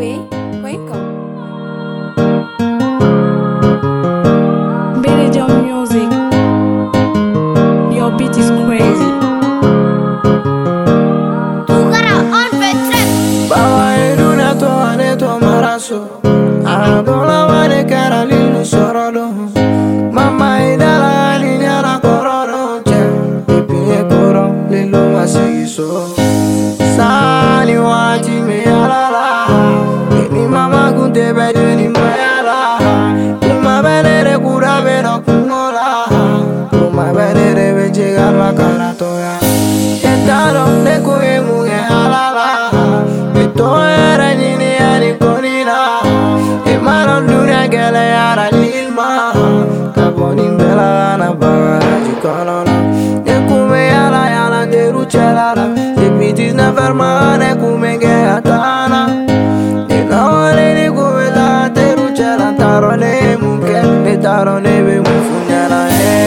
amadzambi.com. Billy John Music. Your beat is crazy. Bawa eduna to ane to maraso Adola wane kara lilu sorolo Mama idala linyara kororo che Ipinye koro lilu masigiso Sani waji me alala Ni mama kunte bede ni mayala Kuma benere kura bero kumola Kuma benere beche garla karatoya Etaro neko emuge alala Ito era nini ani konina Imano dunia gele yara lilma Kaboni mbela na baga jikolona Nekume yala yala deru chelala Epitis na ferma nekume ge atana Inawale ni kume ta deru chela Taro ne muke ne taro ne be mufunyana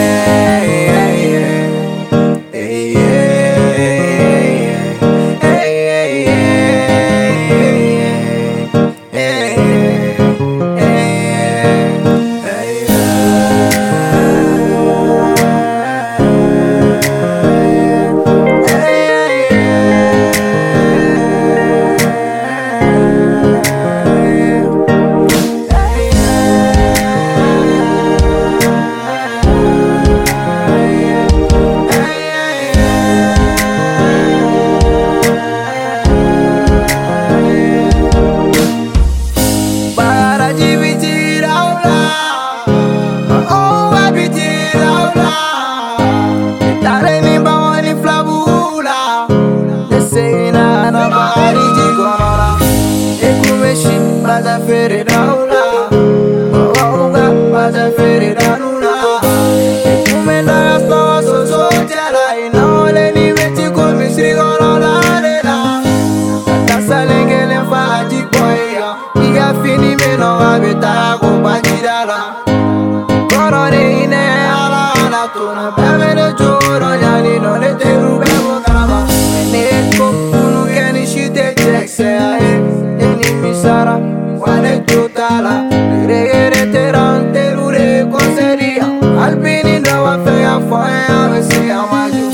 Baza fere daula, oga baza fere danula. Ekume na sto so so jala ina ole ni beti ko misri golo la de la. Tasa lengele faji boya, iga fini me no abita ko bajidala. Korone ine ala ala tuna bebe de juro yani no le te rube mo kama. Ne ko kunu keni shite jekse ae, eni misara. Wane tutala, regere terante lure conseria. Albini do wa fe ya foe avese amaju.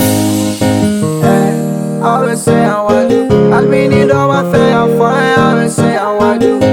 Avese amaju. Albini do wa fe ya foe avese amaju.